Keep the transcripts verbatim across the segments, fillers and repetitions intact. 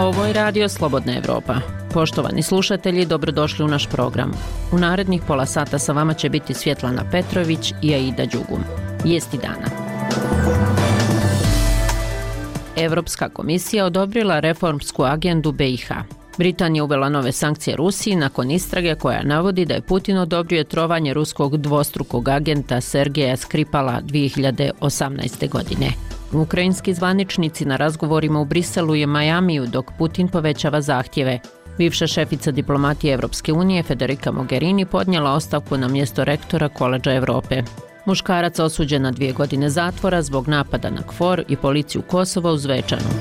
Ovo je Radio Slobodna Evropa. Poštovani slušatelji, dobrodošli u naš program. U narednih pola sata sa vama će biti Svjetlana Petrović i Aida Đugum. Vijesti dana. Evropska komisija odobrila reformsku agendu B i H. Britanija uvela nove sankcije Rusiji nakon istrage koja navodi da je Putin odobrio trovanje ruskog dvostrukog agenta Sergeja Skripala dvije hiljade osamnaeste. godine. Ukrajinski zvaničnici na razgovorima u Briselu i Majamiju dok Putin povećava zahtjeve. Bivša šefica diplomatije Evropske unije Federica Mogherini podnijela ostavku na mjesto rektora Koledža Evrope. Muškarac osuđen na dvije godine zatvora zbog napada na KFOR i policiju Kosova u Zvečanu.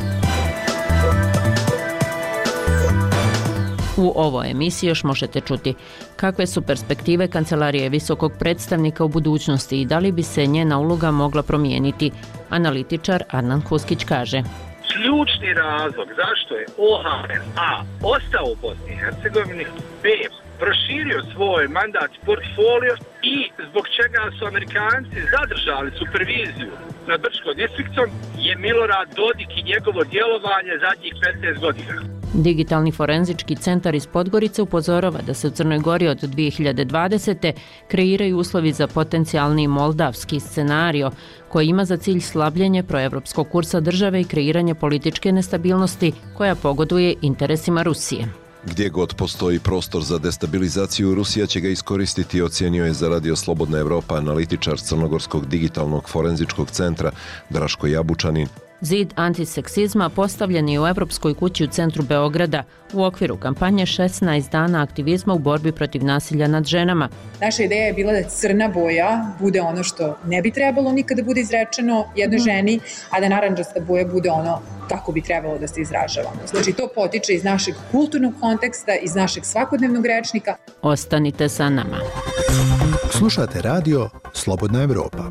U ovoj emisiji još možete čuti kakve su perspektive Kancelarije visokog predstavnika u budućnosti i da li bi se njena uloga mogla promijeniti. Analitičar Adnan Huskić kaže: ključni razlog zašto je O H L A ostao u Bosni i Hercegovini, B proširio svoj mandat portfolio i zbog čega su Amerikanci zadržali superviziju nad Brčkom distriktom je Milorad Dodik i njegovo djelovanje zadnjih petnaest godina. Digitalni forenzički centar iz Podgorice upozorava da se u Crnoj Gori od dvije hiljade dvadesete. kreiraju uslovi za potencijalni moldavski scenario koji ima za cilj slabljenje proevropskog kursa države i kreiranje političke nestabilnosti koja pogoduje interesima Rusije. Gdje god postoji prostor za destabilizaciju, Rusija će ga iskoristiti, ocijenio je za Radio Slobodna Evropa analitičar Crnogorskog digitalnog forenzičkog centra Draško Jabučanin. Zid antiseksizma postavljen je u Evropskoj kući u centru Beograda u okviru kampanje šesnaest dana aktivizma u borbi protiv nasilja nad ženama. Naša ideja je bila da crna boja bude ono što ne bi trebalo nikada bude izrečeno jednoj ženi, a da narandžasta boja bude ono kako bi trebalo da se izražavamo. Znači to potiče iz našeg kulturnog konteksta, iz našeg svakodnevnog rečnika. Ostanite sa nama. Slušate Radio Slobodna Evropa.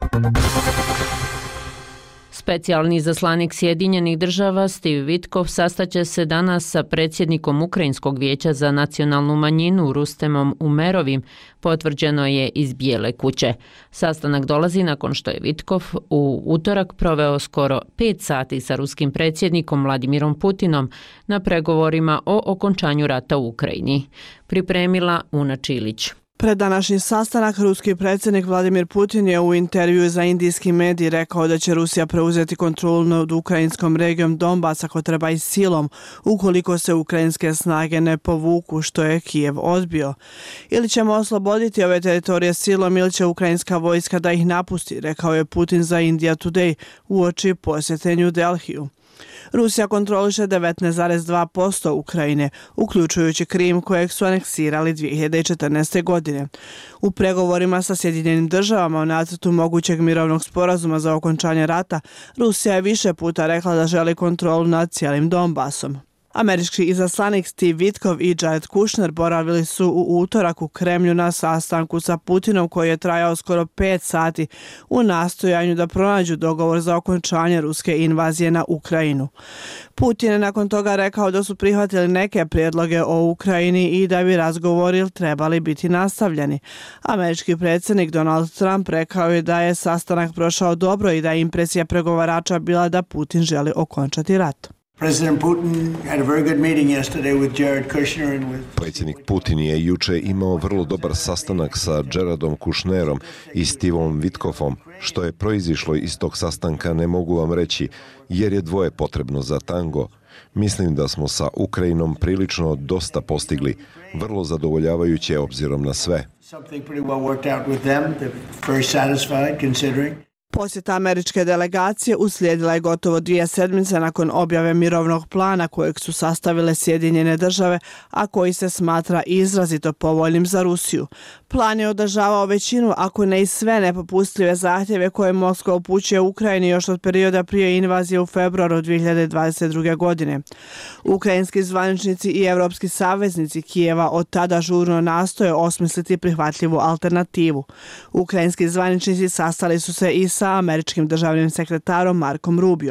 Specijalni izaslanik Sjedinjenih država Steve Witkoff sastaće se danas sa predsjednikom Ukrajinskog vijeća za nacionalnu manjinu Rustemom Umerovim, potvrđeno je iz Bijele kuće. Sastanak dolazi nakon što je Witkoff u utorak proveo skoro pet sati sa ruskim predsjednikom Vladimirom Putinom na pregovorima o okončanju rata u Ukrajini. Pripremila Una Čilić. Pred današnji sastanak ruski predsjednik Vladimir Putin je u intervjuu za indijski medij rekao da će Rusija preuzeti kontrolu nad ukrajinskom regijom Donbas ako treba i silom, ukoliko se ukrajinske snage ne povuku, što je Kijev odbio. Ili ćemo osloboditi ove teritorije silom ili će ukrajinska vojska da ih napusti, rekao je Putin za India Today uoči posjete New Delhiju. Rusija kontroliše devetnaest zarez dva posto Ukrajine, uključujući Krim kojeg su aneksirali dvije hiljade četrnaeste. godine. U pregovorima sa Sjedinjenim državama o nacrtu mogućeg mirovnog sporazuma za okončanje rata, Rusija je više puta rekla da želi kontrolu nad cijelim Donbasom. Američki izaslanik Steve Witkoff i Jared Kushner boravili su u utorak u Kremlju na sastanku sa Putinom koji je trajao skoro pet sati u nastojanju da pronađu dogovor za okončanje ruske invazije na Ukrajinu. Putin je nakon toga rekao da su prihvatili neke prijedloge o Ukrajini i da bi razgovori trebali biti nastavljeni. Američki predsjednik Donald Trump rekao je da je sastanak prošao dobro i da je impresija pregovarača bila da Putin želi okončati rat. President Putin had a very good meeting yesterday with Jared Kushner and with Predsjednik Putin je juče imao vrlo dobar sastanak sa Jaredom Kushnerom i Steveom Witkoffom. Što je proizišlo iz tog sastanka ne mogu vam reći, jer je dvoje potrebno za tango. Mislim da smo sa Ukrajinom prilično dosta postigli, vrlo zadovoljavajuće obzirom na sve. something pretty well worked out with them. They're very satisfied considering. Posjeta američke delegacije uslijedila je gotovo dvije sedmice nakon objave mirovnog plana kojeg su sastavile Sjedinjene države, a koji se smatra izrazito povoljnim za Rusiju. Plan je održavao većinu, ako ne i sve nepopustljive zahtjeve koje Moskva upućuje Ukrajini još od perioda prije invazije u februaru dvije hiljade dvadeset druge. godine. Ukrajinski zvaničnici i evropski saveznici Kijeva od tada žurno nastoje osmisliti prihvatljivu alternativu. Ukrajinski zvaničnici sastali su se i sa američkim državnim sekretarom Markom Rubiom.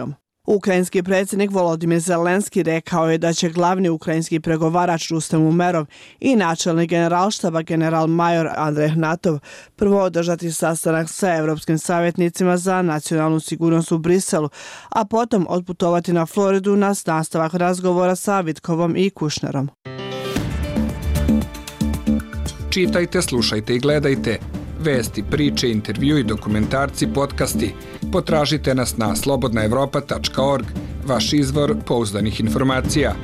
Ukrajinski predsjednik Volodimir Zelenski rekao je da će glavni ukrajinski pregovarač Rustem Umerov i načelnik generalštaba general major Andrej Hnatov prvo održati sastanak sa evropskim savjetnicima za nacionalnu sigurnost u Briselu, a potom otputovati na Floridu na nastavak razgovora sa Vitkovom i Kušnerom. Čitajte, slušajte i gledajte. Vesti, priče, intervjui, dokumentarci, podcasti. Potražite nas na slobodna evropa tačka org, vaš izvor pouzdanih informacija.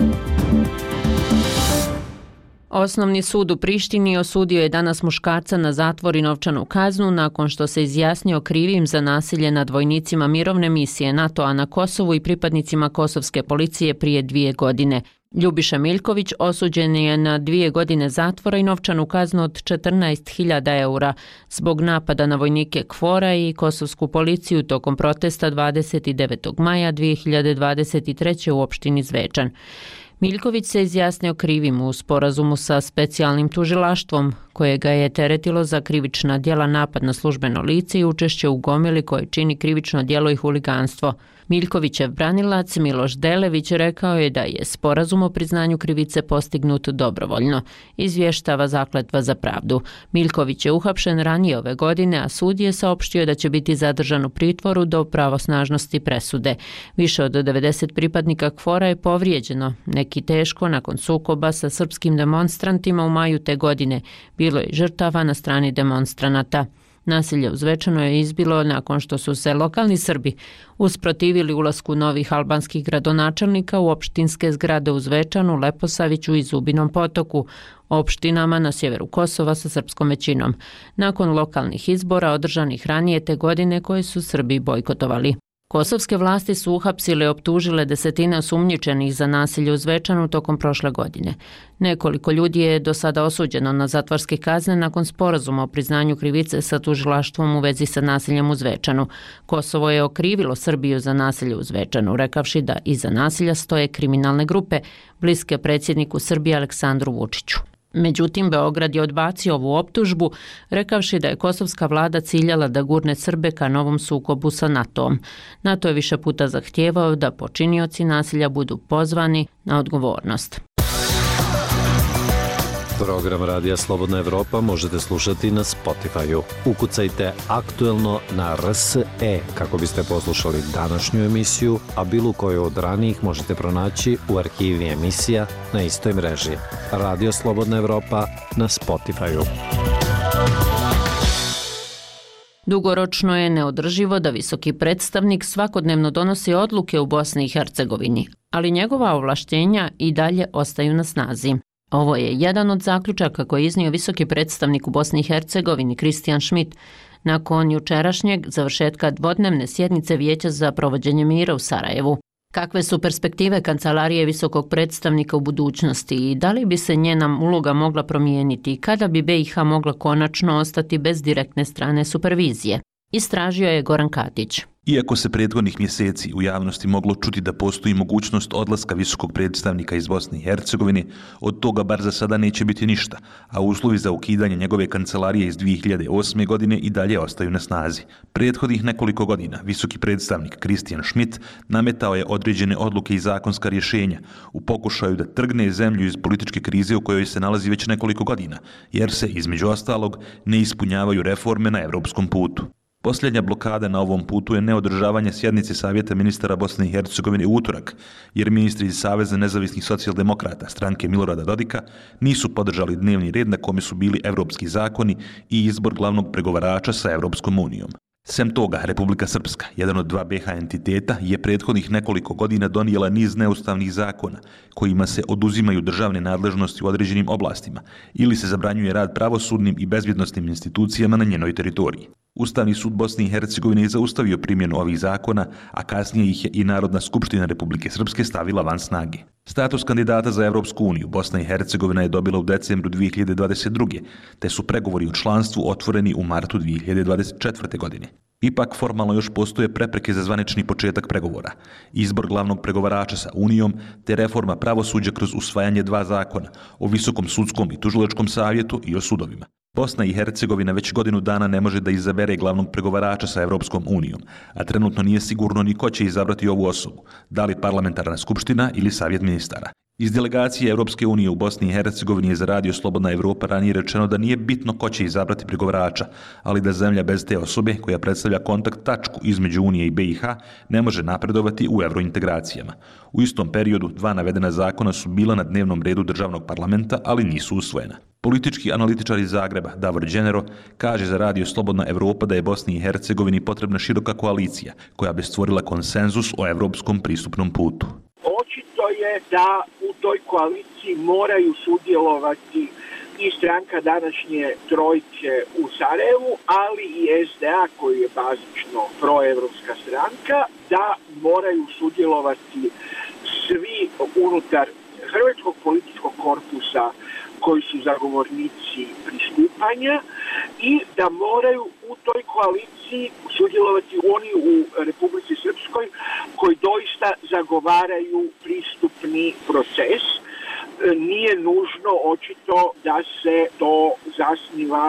Osnovni sud u Prištini osudio je danas muškarca na zatvor i novčanu kaznu nakon što se izjasnio krivim za nasilje nad vojnicima mirovne misije NATO-a na Kosovu i pripadnicima kosovske policije prije dvije godine. Ljubiša Miljković osuđen je na dvije godine zatvora i novčanu kaznu od četrnaest hiljada eura zbog napada na vojnike KFOR-a i kosovsku policiju tokom protesta dvadeset devetog maja dvije hiljade dvadeset treće. u opštini Zvečan. Miljković se izjasnio krivim u sporazumu sa specijalnim tužilaštvom koje ga je teretilo za krivična djela napad na službeno lice i učešće u gomili koje čini krivično djelo i huliganstvo. Miljkovićev branilac Miloš Delević rekao je da je sporazum o priznanju krivice postignut dobrovoljno, izvještava Zakletva za pravdu. Miljković je uhapšen ranije ove godine, a sud je saopštio da će biti zadržan u pritvoru do pravosnažnosti presude. Više od devedeset pripadnika KFOR-a je povrijeđeno, neki teško nakon sukoba sa srpskim demonstrantima u maju te godine. Bilo je žrtava na strani demonstranata. Nasilje u Zvečanu je izbilo nakon što su se lokalni Srbi usprotivili ulasku novih albanskih gradonačelnika u opštinske zgrade u Zvečanu, Leposaviću i Zubinom Potoku, opštinama na sjeveru Kosova sa srpskom većinom, nakon lokalnih izbora održanih ranije te godine koje su Srbi bojkotovali. Kosovske vlasti su uhapsile i optužile desetine osumnjičenih za nasilje u Zvečanu tokom prošle godine. Nekoliko ljudi je do sada osuđeno na zatvorske kazne nakon sporazuma o priznanju krivice sa tužilaštvom u vezi sa nasiljem u Zvečanu. Kosovo je okrivilo Srbiju za nasilje u Zvečanu, rekavši da iza nasilja stoje kriminalne grupe bliske predsjedniku Srbije Aleksandru Vučiću. Međutim, Beograd je odbacio ovu optužbu, rekavši da je kosovska vlada ciljala da gurne Srbe ka novom sukobu sa NATO-om. NATO je više puta zahtijevao da počinioci nasilja budu pozvani na odgovornost. Program Radija Slobodna Evropa možete slušati na Spotify-u. Ukucajte aktuelno na R S E kako biste poslušali današnju emisiju, a bilo koju od ranijih možete pronaći u arhivi emisija na istoj mreži. Radio Slobodna Evropa na Spotify-u. Dugoročno je neodrživo da visoki predstavnik svakodnevno donosi odluke u Bosni i Hercegovini, ali njegova ovlaštenja i dalje ostaju na snazi. Ovo je jedan od zaključaka koji je iznio visoki predstavnik u Bosni i Hercegovini Kristijan Schmidt nakon jučerašnjeg završetka dvodnevne sjednice Vijeća za provođenje mira u Sarajevu. Kakve su perspektive kancelarije visokog predstavnika u budućnosti i da li bi se njena uloga mogla promijeniti i kada bi B i H mogla konačno ostati bez direktne strane supervizije? Istražio je Goran Katić. Iako se prethodnih mjeseci u javnosti moglo čuti da postoji mogućnost odlaska visokog predstavnika iz Bosne i Hercegovine, od toga bar za sada neće biti ništa, a uslovi za ukidanje njegove kancelarije iz dvije hiljade osme. godine i dalje ostaju na snazi. Prethodnih nekoliko godina visoki predstavnik Kristijan Schmidt nametao je određene odluke i zakonska rješenja u pokušaju da trgne zemlju iz političke krize u kojoj se nalazi već nekoliko godina, jer se, između ostalog, ne ispunjavaju reforme na evropskom putu. Posljednja blokada na ovom putu je neodržavanje sjednice Savjeta ministara Bosne i Hercegovine u utorak, jer ministri iz Saveza nezavisnih socijaldemokrata, stranke Milorada Dodika, nisu podržali dnevni red na kome su bili evropski zakoni i izbor glavnog pregovarača sa Evropskom unijom. Sem toga, Republika Srpska, jedan od dva B H entiteta, je prethodnih nekoliko godina donijela niz neustavnih zakona kojima se oduzimaju državne nadležnosti u određenim oblastima ili se zabranjuje rad pravosudnim i bezbjednosnim institucijama na njenoj teritoriji. Ustavni sud Bosne i Hercegovine je zaustavio primjenu ovih zakona, a kasnije ih je i Narodna skupština Republike Srpske stavila van snage. Status kandidata za Evropsku uniju Bosna i Hercegovina je dobila u decembru dvije hiljade dvadeset druge. te su pregovori o članstvu otvoreni u martu dvije hiljade dvadeset četvrte. godine. Ipak formalno još postoje prepreke za zvanični početak pregovora, izbor glavnog pregovarača sa Unijom, te reforma pravosuđa kroz usvajanje dva zakona o Visokom sudskom i tužilačkom savjetu i o sudovima. Bosna i Hercegovina već godinu dana ne može da izabere glavnog pregovarača sa Evropskom unijom, a trenutno nije sigurno ni ko će izabrati ovu osobu, da li parlamentarna skupština ili savjet ministara. Iz delegacije Evropske unije u Bosni i Hercegovini je za Radio Slobodna Evropa ranije rečeno da nije bitno ko će izabrati pregovarača, ali da zemlja bez te osobe, koja predstavlja kontakt tačku između Unije i B i H, ne može napredovati u evrointegracijama. U istom periodu dva navedena zakona su bila na dnevnom redu državnog parlamenta, ali nisu usvojena. Politički analitičar iz Zagreba, Davor Đenero, kaže za Radio Slobodna Evropa da je Bosni i Hercegovini potrebna široka koalicija koja bi stvorila konsenzus o evropskom pristupnom putu. Očito je da u toj koaliciji moraju sudjelovati i stranka današnje trojke u Sarajevu, ali i S D A koji je bazično proevropska stranka, da moraju sudjelovati svi unutar hrvatskog političkog korpusa koji su zagovornici pristupanja i da moraju u toj koaliciji sudjelovati oni u Republici Srpskoj koji doista zagovaraju pristupni proces. Nije nužno očito da se to zasniva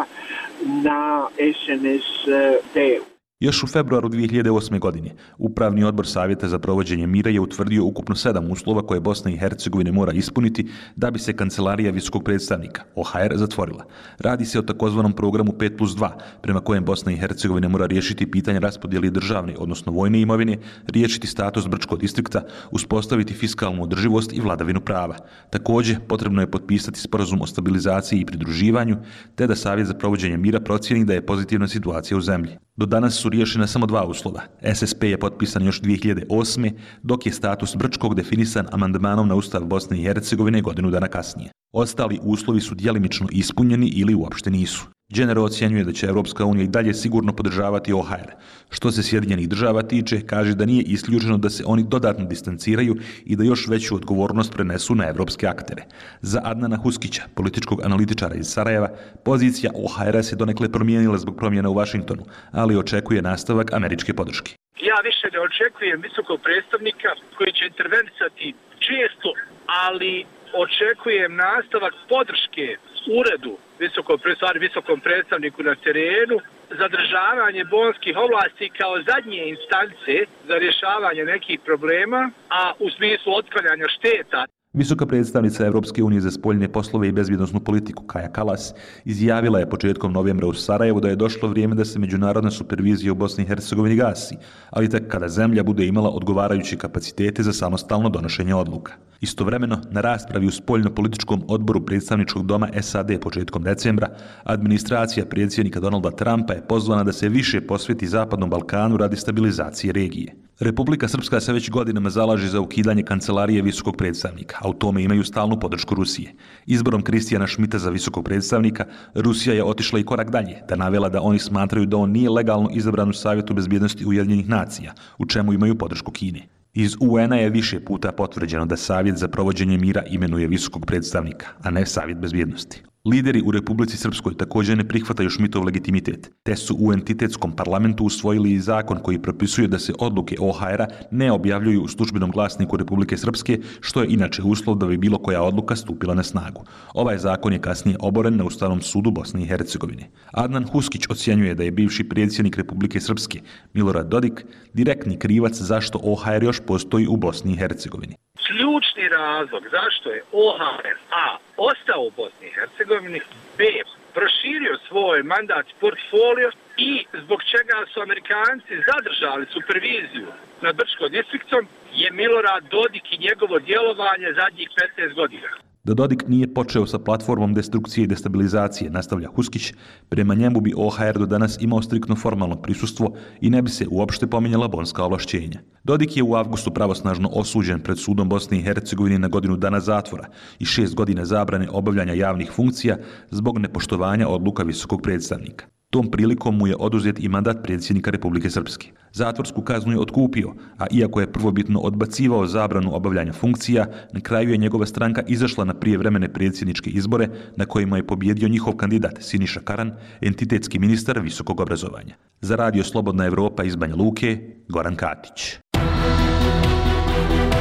na S N S D-u. Još u februaru dvije hiljade osme. godine Upravni odbor Savjeta za provođenje mira je utvrdio ukupno sedam uslova koje Bosna i Hercegovina mora ispuniti da bi se Kancelarija visokog predstavnika, O H R, zatvorila. Radi se o takozvanom programu pet plus dva, prema kojem Bosna i Hercegovina mora riješiti pitanje raspodjele državne, odnosno vojne imovine, riješiti status Brčkog distrikta, uspostaviti fiskalnu održivost i vladavinu prava. Također, potrebno je potpisati sporazum o stabilizaciji i pridruživanju, te da Savjet za provođenje mira procijeni da je pozitivna situacija u zemlji. Do danas su riješena samo dva uslova. S S P je potpisan još dvije hiljade osme. dok je status Brčkog definisan amandmanom na Ustav Bosne i Hercegovine godinu dana kasnije. Ostali uslovi su djelimično ispunjeni ili uopšte nisu. Đenero ocjenjuje da će Evropska unija i dalje sigurno podržavati O H R. Što se Sjedinjenih država tiče, kaže da nije isključeno da se oni dodatno distanciraju i da još veću odgovornost prenesu na evropske aktere. Za Adnana Huskića, političkog analitičara iz Sarajeva, pozicija O H R se donekle promijenila zbog promjena u Vašingtonu, ali očekuje nastavak američke podrške. Ja više ne očekujem visokog predstavnika koji će intervenisati često, ali očekujem nastavak podrške uredu visokom, visokom predstavniku na terenu, zadržavanje bonskih ovlasti kao zadnje instance za rješavanje nekih problema, a u smislu otklanjanja šteta. Visoka predstavnica Evropske unije za spoljne poslove i bezbjednosnu politiku Kaja Kallas izjavila je početkom novembra u Sarajevu da je došlo vrijeme da se međunarodna supervizija u Bosni i Hercegovini gasi, ali tek kada zemlja bude imala odgovarajuće kapacitete za samostalno donošenje odluka. Istovremeno, na raspravi u spoljno-političkom odboru predstavničkog doma S A D početkom decembra, administracija predsjednika Donalda Trumpa je pozvana da se više posveti Zapadnom Balkanu radi stabilizacije regije. Republika Srpska se već godinama zalaže za ukidanje Kancelarije visokog predstavnika, a u tome imaju stalnu podršku Rusije. Izborom Kristijana Šmita za visokog predstavnika, Rusija je otišla i korak dalje, da navela da oni smatraju da on nije legalno izabran u Savjetu bezbjednosti Ujedinjenih nacija, u čemu imaju podršku Kine. Iz U N-a je više puta potvrđeno da Savjet za provođenje mira imenuje visokog predstavnika, a ne Savjet bezbjednosti. Lideri u Republici Srpskoj također ne prihvataju Šmitov legitimitet, te su u entitetskom parlamentu usvojili i zakon koji propisuje da se odluke O H R-a ne objavljuju u službenom glasniku Republike Srpske, što je inače uslov da bi bilo koja odluka stupila na snagu. Ovaj zakon je kasnije oboren na Ustavnom sudu Bosne i Hercegovine. Adnan Huskić ocjenjuje da je bivši predsjednik Republike Srpske, Milorad Dodik, direktni krivac zašto O H R još postoji u Bosni i Hercegovini. Ključni razlog zašto je O H R A ostao u Bosni i Hercegovini, B proširio svoj mandat portfolio i zbog čega su Amerikanci zadržali superviziju nad Brčkom distriktom je Milorad Dodik i njegovo djelovanje zadnjih petnaest godina. Da Dodik nije počeo sa platformom destrukcije i destabilizacije, nastavlja Huskić, prema njemu bi O H R do danas imao striktno formalno prisustvo i ne bi se uopšte pominjala bonska ovlašćenja. Dodik je u avgustu pravosnažno osuđen pred sudom Bosne i Hercegovine na godinu dana zatvora i šest godina zabrane obavljanja javnih funkcija zbog nepoštovanja odluka visokog predstavnika. Tom prilikom mu je oduzet i mandat predsjednika Republike Srpske. Zatvorsku kaznu je otkupio, a iako je prvobitno odbacivao zabranu obavljanja funkcija, na kraju je njegova stranka izašla na prijevremene predsjedničke izbore na kojima je pobjedio njihov kandidat Siniša Karan, entitetski ministar visokog obrazovanja. Za Radio Slobodna Evropa iz Banja Luke, Goran Katić.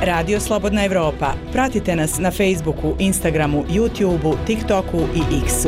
Radio Slobodna Evropa. Pratite nas na Facebooku, Instagramu, YouTubeu, TikToku i X-u.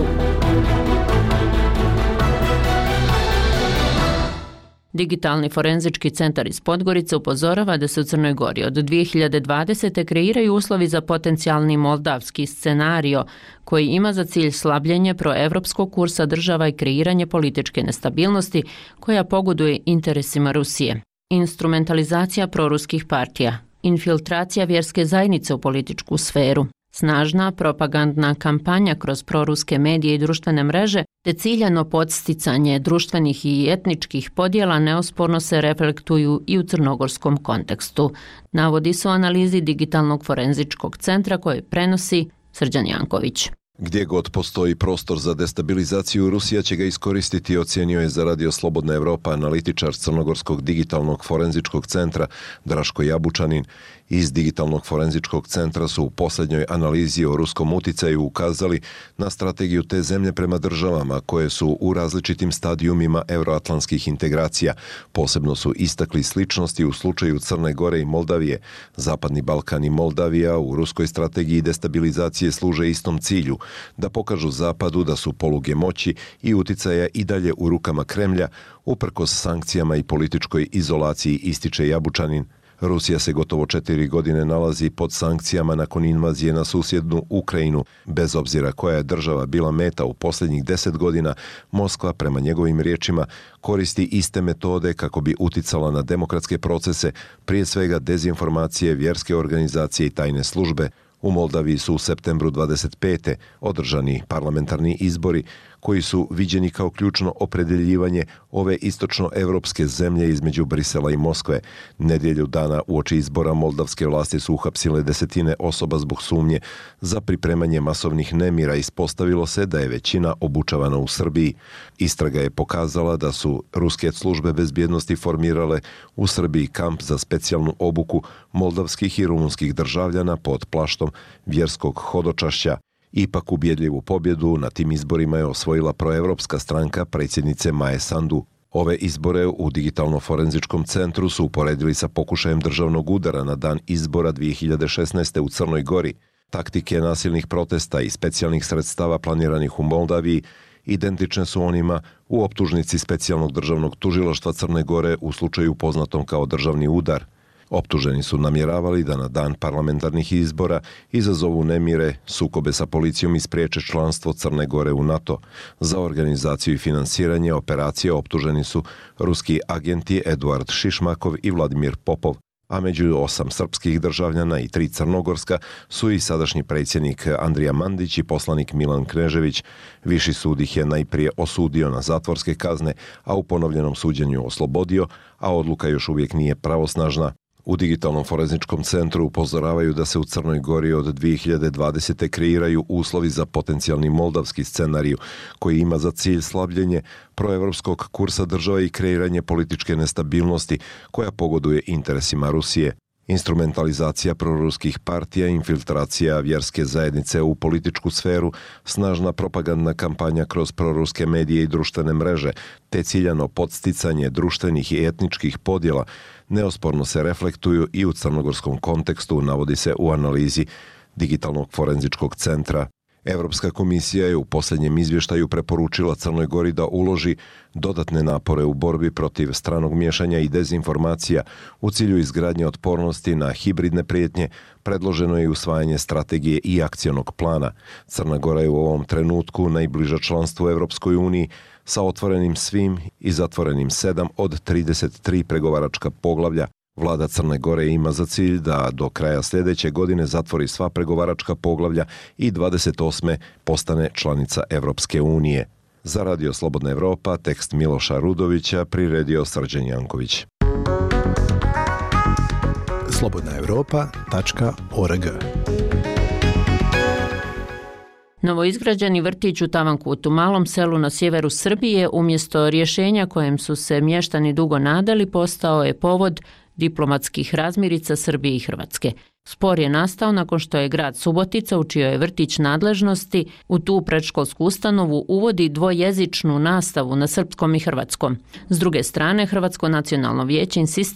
Digitalni forenzički centar iz Podgorice upozorava da se u Crnoj Gori od dvije hiljade dvadesete kreiraju uslovi za potencijalni moldavski scenario koji ima za cilj slabljenje proevropskog kursa država i kreiranje političke nestabilnosti koja pogoduje interesima Rusije. Instrumentalizacija proruskih partija, infiltracija vjerske zajednice u političku sferu, snažna propagandna kampanja kroz proruske medije i društvene mreže te ciljano podsticanje društvenih i etničkih podjela neosporno se reflektuju i u crnogorskom kontekstu, navodi se u analizi Digitalnog forenzičkog centra koje prenosi Srđan Janković. Gdje god postoji prostor za destabilizaciju, Rusija će ga iskoristiti, ocijenio je za Radio Slobodna Evropa analitičar Crnogorskog digitalnog forenzičkog centra Draško Jabučanin. Iz Digitalnog forenzičkog centra su u posljednjoj analizi o ruskom uticaju ukazali na strategiju te zemlje prema državama koje su u različitim stadijumima euroatlantskih integracija. Posebno su istakli sličnosti u slučaju Crne Gore i Moldavije. Zapadni Balkan i Moldavija u ruskoj strategiji destabilizacije služe istom cilju, da pokažu Zapadu da su poluge moći i uticaja i dalje u rukama Kremlja, uprkos sankcijama i političkoj izolaciji, ističe Jabučanin. Rusija se gotovo četiri godine nalazi pod sankcijama nakon invazije na susjednu Ukrajinu. Bez obzira koja je država bila meta u posljednjih deset godina, Moskva, prema njegovim riječima, koristi iste metode kako bi uticala na demokratske procese, prije svega dezinformacije, vjerske organizacije i tajne službe. U Moldaviji su u septembru dvadeset pete održani parlamentarni izbori koji su viđeni kao ključno opredeljivanje ove istočnoevropske zemlje između Brisela i Moskve. Nedjelju dana uoči izbora moldavske vlasti su uhapsile desetine osoba zbog sumnje za pripremanje masovnih nemira. Ispostavilo se da je većina obučavana u Srbiji. Istraga je pokazala da su ruske službe bezbjednosti formirale u Srbiji kamp za specijalnu obuku moldavskih i rumunskih državljana pod plaštom vjerskog hodočašća. Ipak ubjedljivu pobjedu na tim izborima je osvojila proevropska stranka predsjednice Maje Sandu. Ove izbore u Digitalno-forenzičkom centru su uporedili sa pokušajem državnog udara na dan izbora dvije hiljade šesnaeste. u Crnoj Gori. Taktike nasilnih protesta i specijalnih sredstava planiranih u Moldaviji identične su onima u optužnici specijalnog državnog tužilaštva Crne Gore u slučaju poznatom kao državni udar. Optuženi su namjeravali da na dan parlamentarnih izbora izazovu nemire, sukobe sa policijom i spriječe članstvo Crne Gore u NATO. Za organizaciju i finansiranje operacije optuženi su ruski agenti Eduard Šišmakov i Vladimir Popov, a među osam srpskih državljana i tri crnogorska su i sadašnji predsjednik Andrija Mandić i poslanik Milan Knežević. Viši sud ih je najprije osudio na zatvorske kazne, a u ponovljenom suđenju oslobodio, a odluka još uvijek nije pravosnažna. U Digitalnom forenzičkom centru upozoravaju da se u Crnoj Gori od dvije hiljade dvadesete kreiraju uslovi za potencijalni moldavski scenarij koji ima za cilj slabljenje proevropskog kursa države i kreiranje političke nestabilnosti koja pogoduje interesima Rusije. Instrumentalizacija proruskih partija, infiltracija vjerske zajednice u političku sferu, snažna propagandna kampanja kroz proruske medije i društvene mreže, te ciljano podsticanje društvenih i etničkih podjela neosporno se reflektuju i u crnogorskom kontekstu, navodi se u analizi Digitalnog forenzičkog centra. Europska komisija je u posljednjem izvještaju preporučila Crnoj Gori da uloži dodatne napore u borbi protiv stranog miješanja i dezinformacija u cilju izgradnje otpornosti na hibridne prijetnje. Predloženo je i usvajanje strategije i akcionog plana. Crna Gora je u ovom trenutku najbliža članstvu Europskoj uniji sa otvorenim svim i zatvorenim sedam od trideset tri pregovaračka poglavlja. Vlada Crne Gore ima za cilj da do kraja sljedeće godine zatvori sva pregovaračka poglavlja i dvadeset osme postane članica Evropske unije. Za Radio Slobodna Evropa, tekst Miloša Rudovića, priredio Srđan Janković. slobodna evropa tačka org. Novoizgrađeni vrtić u Tavankutu, malom selu na sjeveru Srbije, umjesto rješenja kojem su se mještani dugo nadali, postao je povod diplomatskih razmirica Srbije i Hrvatske. Spor je nastao nakon što je grad Subotica, u čijoj je vrtić nadležnosti, u tu predškolsku ustanovu uvodi dvojezičnu nastavu na srpskom i hrvatskom. S druge strane, Hrvatsko nacionalno vijeće insistira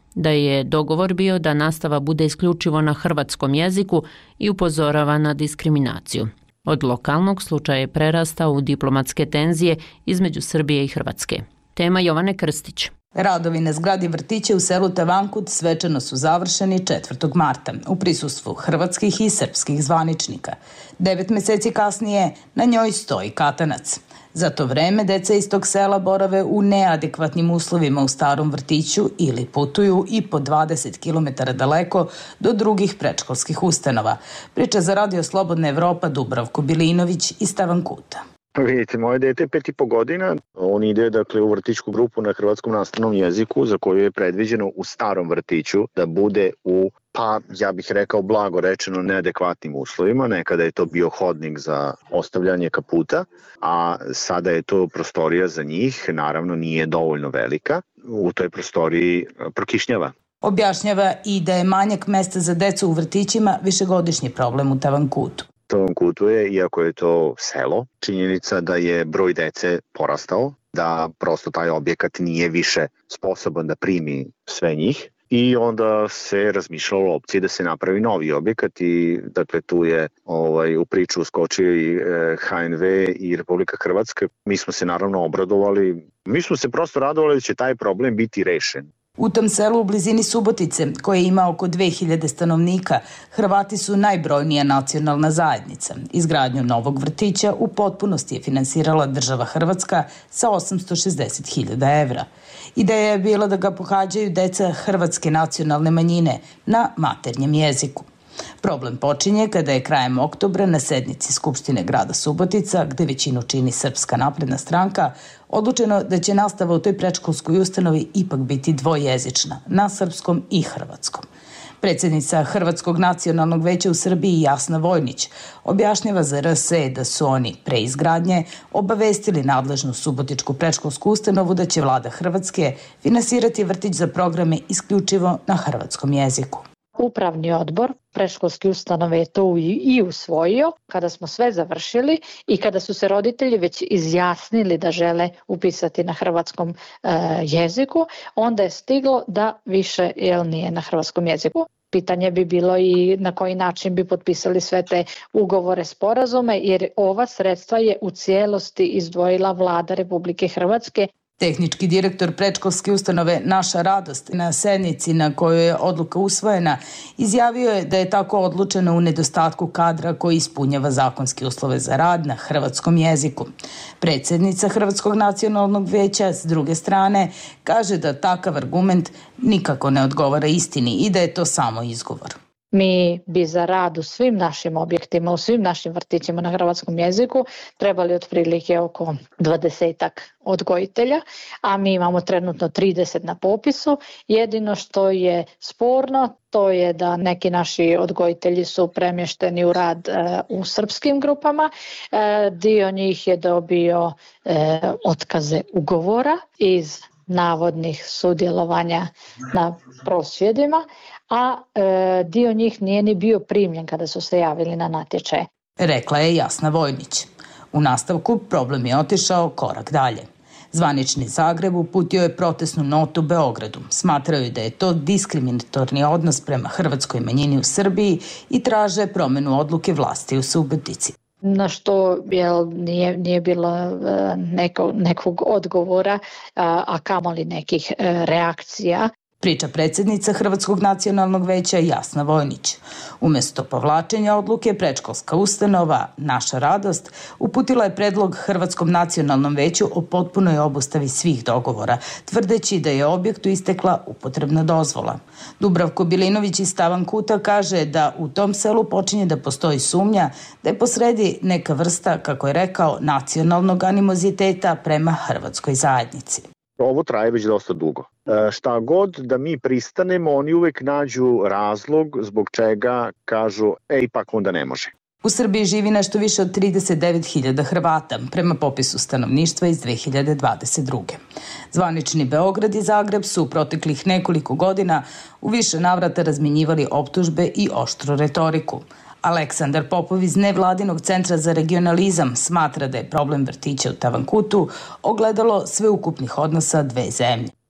da je dogovor bio da nastava bude isključivo na hrvatskom jeziku i upozorava na diskriminaciju. Od lokalnog slučaja je prerastao u diplomatske tenzije između Srbije i Hrvatske. Tema Jovane Krstić. Radovi na zgradi vrtića u selu Tavankut svečano su završeni četvrtog marta u prisustvu hrvatskih i srpskih zvaničnika. Devet meseci kasnije na njoj stoji katanac. Za to vreme deca iz tog sela borave u neadekvatnim uslovima u starom vrtiću ili putuju i po dvadeset kilometara daleko do drugih predškolskih ustanova. Priča za Radio Slobodna Evropa Dubravko Bilinović iz Tavankuta. Vidite, moje dete je pet i po godina. On ide dakle, u vrtićku grupu na hrvatskom nastavnom jeziku za koju je predviđeno u starom vrtiću da bude u, pa ja bih rekao blago rečeno, neadekvatnim uslovima. Nekada je to bio hodnik za ostavljanje kaputa, a sada je to prostorija za njih. Naravno nije dovoljno velika. U toj prostoriji prokišnjava. Objašnjava i da je manjak mesta za decu u vrtićima višegodišnji problem u Tavankutu. Tavankutu je, iako je to selo, činjenica da je broj dece porastao, da prosto taj objekat nije više sposoban da primi sve njih i onda se razmišljalo o opciji da se napravi novi objekat i dakle tu je ovaj, u priču uskočio i H N V i Republika Hrvatska. Mi smo se naravno obradovali, mi smo se prosto radovali da će taj problem biti rešen. U tom selu u blizini Subotice, koje ima oko dve hiljade stanovnika, Hrvati su najbrojnija nacionalna zajednica. Izgradnju novog vrtića u potpunosti je finansirala država Hrvatska sa osamsto šezdeset hiljada evra. Ideja je bila da ga pohađaju deca hrvatske nacionalne manjine na maternjem jeziku. Problem počinje kada je krajem oktobra na sednici Skupštine grada Subotica, gde većinu čini Srpska napredna stranka, odlučeno da će nastava u toj predškolskoj ustanovi ipak biti dvojezična, na srpskom i hrvatskom. Predsjednica Hrvatskog nacionalnog veća u Srbiji Jasna Vojnić objašnjava za R S E da su oni pre izgradnje obavestili nadležnu subotičku predškolsku ustanovu da će vlada Hrvatske finansirati vrtić za programe isključivo na hrvatskom jeziku. Upravni odbor predškolske ustanove je to i usvojio kada smo sve završili i kada su se roditelji već izjasnili da žele upisati na hrvatskom e, jeziku, onda je stiglo da više jel, nije na hrvatskom jeziku. Pitanje bi bilo i na koji način bi potpisali sve te ugovore, sporazume, jer ova sredstva je u cijelosti izdvojila vlada Republike Hrvatske. Tehnički direktor predškolske ustanove Naša radost na sednici na kojoj je odluka usvojena izjavio je da je tako odlučeno u nedostatku kadra koji ispunjava zakonske uslove za rad na hrvatskom jeziku. Predsjednica Hrvatskog nacionalnog veća s druge strane kaže da takav argument nikako ne odgovara istini i da je to samo izgovor. Mi bi za rad u svim našim objektima, u svim našim vrtićima na hrvatskom jeziku trebali otprilike oko dvadesetak odgojitelja, a mi imamo trenutno trideset na popisu. Jedino što je sporno, to je da neki naši odgojitelji su premješteni u rad e, u srpskim grupama. E, dio njih je dobio e, otkaze ugovora iz navodnih sudjelovanja na prosvjedima, a e, dio njih nije ni bio primljen kada su se javili na natječaj. Rekla je Jasna Vojnić. U nastavku problem je otišao korak dalje. Zvanični Zagreb uputio je protestnu notu Beogradu. Smatraju da je to diskriminatorni odnos prema hrvatskoj manjini u Srbiji i traže promjenu odluke vlasti u Subotici. Na što jel, nije, nije bilo e, neko, nekog odgovora, a, a kamoli nekih e, reakcija. Priča predsjednica Hrvatskog nacionalnog veća Jasna Vojnić. Umjesto povlačenja odluke, predškolska ustanova Naša radost uputila je predlog Hrvatskom nacionalnom veću o potpunoj obustavi svih dogovora, tvrdeći da je objektu istekla upotrebna dozvola. Dubravko Bilinović iz Tavankuta kaže da u tom selu počinje da postoji sumnja da je posredi neka vrsta, kako je rekao, nacionalnog animoziteta prema hrvatskoj zajednici. Ovo traje već dosta dugo. E, šta god da mi pristanemo, oni uvek nađu razlog zbog čega kažu, e, ipak onda ne može. U Srbiji živi nešto više od trideset devet hiljada Hrvata, prema popisu stanovništva iz dve hiljade dvadeset druge. Zvanični Beograd i Zagreb su u proteklih nekoliko godina u više navrata razmjenjivali optužbe i oštru retoriku. Aleksandar Popov iz Nevladinog centra za regionalizam smatra da je problem vrtića u Tavankutu ogledalo sveukupnih odnosa dve zemlje.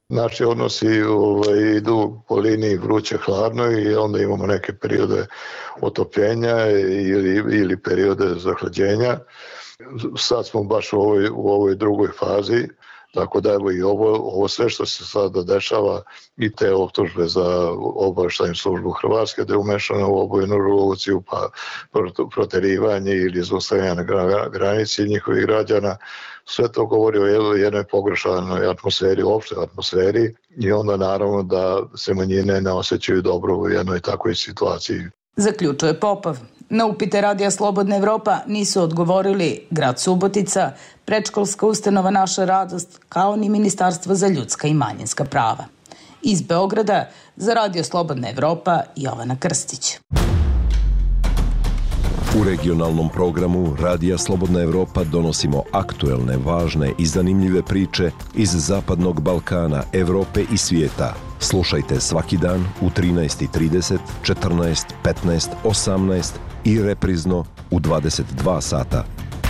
Naši odnosi ovaj, idu po liniji vruće-hladno i onda imamo neke periode otopljenja ili, ili periode zahlađenja. Sad smo baš u ovoj, u ovoj drugoj fazi, tako da evo i ovo, ovo sve što se sada dešava i te optužbe za obavještajnu službu Hrvatske da je umešana u obojenu revoluciju, pa proterivanje ili zaustavljanje na granici njihovih građana, sve to govori o jednoj pogrešanoj atmosferi, opštoj atmosferi i onda naravno da se manjine ne osjećaju dobro u jednoj takvoj situaciji. Zaključuje Popov. Na upite Radija Slobodna Evropa nisu odgovorili grad Subotica, predškolska ustanova Naša radost, kao ni Ministarstvo za ljudska i manjinska prava. Iz Beograda za Radio Slobodna Evropa Jovana Krstić. U regionalnom programu Radija Slobodna Evropa donosimo aktuelne, važne i zanimljive priče iz Zapadnog Balkana, Evrope i svijeta. Slušajte svaki dan u trinaest i trideset, četrnaest, petnaest, osamnaest i reprizno u dvadeset dva sata.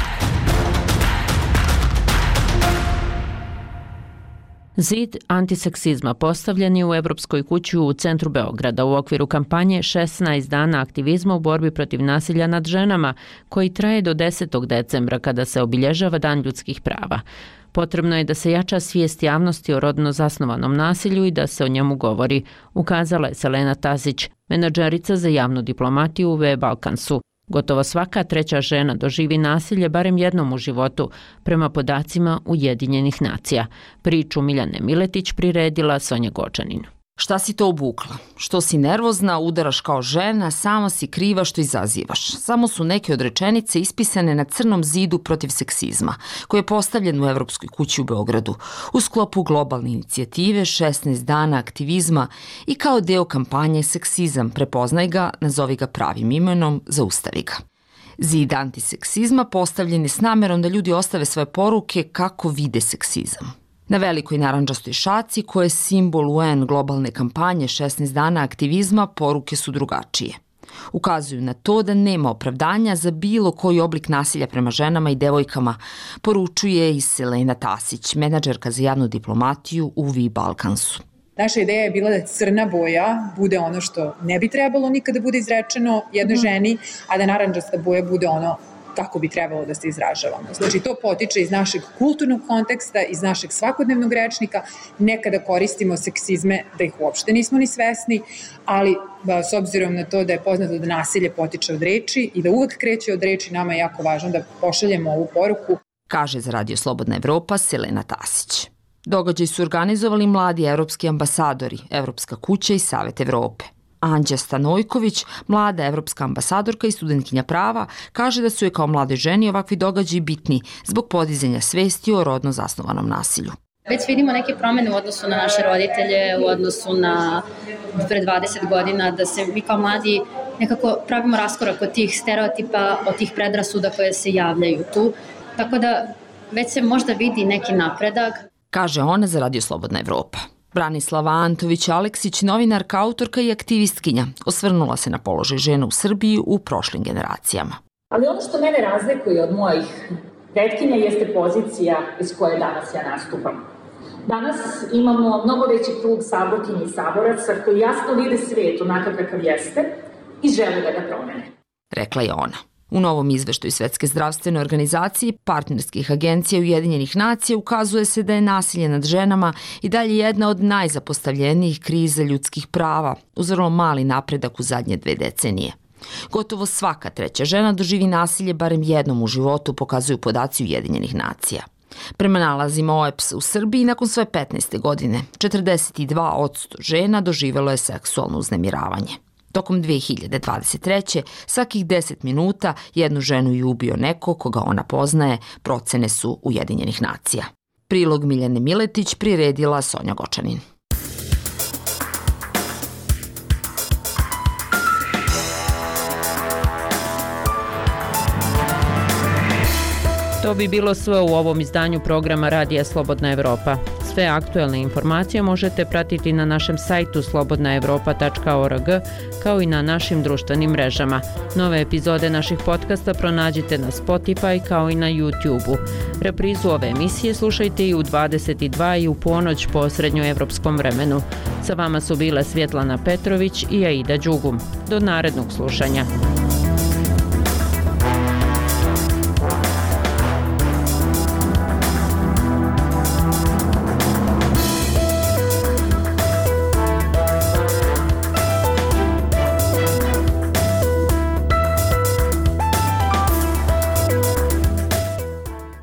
Zid antiseksizma postavljen je u Evropskoj kući u centru Beograda u okviru kampanje šesnaest dana aktivizma u borbi protiv nasilja nad ženama, koji traje do desetog decembra kada se obilježava Dan ljudskih prava. Potrebno je da se jača svijest javnosti o rodno zasnovanom nasilju i da se o njemu govori, ukazala je Selena Tazić, menadžerica za javnu diplomatiju u V Balkansu. Gotovo svaka treća žena doživi nasilje barem jednom u životu, prema podacima Ujedinjenih nacija. Priču Miljane Miletić priredila Sonja Gočanin. Šta si to obukla? Što si nervozna, udaraš kao žena, sama si kriva što izazivaš. Samo su neke od rečenice ispisane na crnom zidu protiv seksizma, koji je postavljen u Evropskoj kući u Beogradu, u sklopu globalne inicijative šesnaest dana aktivizma i kao deo kampanje Seksizam, prepoznaj ga, nazovi ga pravim imenom, zaustavi ga. Zid antiseksizma postavljen je s namerom da ljudi ostave svoje poruke kako vide seksizam. Na velikoj narandžastoj šaci, koja je simbol U N globalne kampanje šesnaest dana aktivizma, poruke su drugačije. Ukazuju na to da nema opravdanja za bilo koji oblik nasilja prema ženama i devojkama, poručuje i Selena Tasić, menadžerka za javnu diplomatiju u V Balkansu. Naša ideja je bila da crna boja bude ono što ne bi trebalo nikada bude izrečeno jednoj ženi, a da narandžasta boja bude ono kako bi trebalo da se izražavamo. Znači, to potiče iz našeg kulturnog konteksta, iz našeg svakodnevnog rečnika. Nekada koristimo seksizme da ih uopšte nismo ni svesni, ali ba, s obzirom na to da je poznato da nasilje potiče od reči i da uvek kreće od reči, nama je jako važno da pošaljemo ovu poruku. Kaže za Radio Slobodna Evropa Selena Tasić. Događaj su organizovali mladi evropski ambasadori, Evropska kuća i Savet Evrope. Anđa Stanojković, mlada evropska ambasadorka i studentkinja prava, kaže da su je kao mlade ženi ovakvi događaji bitni zbog podizanja svesti o rodno zasnovanom nasilju. Već vidimo neke promene u odnosu na naše roditelje, u odnosu na pre dvadeset godina, da se mi kao mladi nekako pravimo raskorak od tih stereotipa, od tih predrasuda koje se javljaju tu. Tako da već se možda vidi neki napredak. Kaže ona za Radio Slobodna Evropa. Branislava Antović-Aleksić, novinarka, autorka i aktivistkinja, osvrnula se na položaj žena u Srbiji u prošlim generacijama. Ali ono što mene razlikuje od mojih pretkinja jeste pozicija iz koje danas ja nastupam. Danas imamo mnogo veći krug saborkinja i saboraca koji jasno vide svijet onakav kakav jeste i žele da ga promene. Rekla je ona. U novom izveštaju Svetske zdravstvene organizacije partnerskih agencija Ujedinjenih nacija ukazuje se da je nasilje nad ženama i dalje jedna od najzapostavljenijih kriza ljudskih prava, uz vrlo mali napredak u zadnje dve decenije. Gotovo svaka treća žena doživi nasilje barem jednom u životu, pokazuju podaci Ujedinjenih nacija. Prema nalazima O E P S u Srbiji, nakon svoje petnaeste godine, četrdeset dva posto žena doživelo je seksualno uznemiravanje. Tokom dve hiljade dvadeset treće svakih deset minuta jednu ženu je ubio neko koga ona poznaje, procene su Ujedinjenih nacija. Prilog Miljane Miletić priredila Sonja Gočanin. To bi bilo sve u ovom izdanju programa Radija Slobodna Evropa. Sve aktuelne informacije možete pratiti na našem sajtu slobodna evropa tačka org kao i na našim društvenim mrežama. Nove epizode naših podcasta pronađite na Spotify kao i na YouTube-u. Reprizu ove emisije slušajte i u dvadeset i dva i u ponoć po srednjoevropskom vremenu. Sa vama su bile Svjetlana Petrović i Aida Đugum. Do narednog slušanja.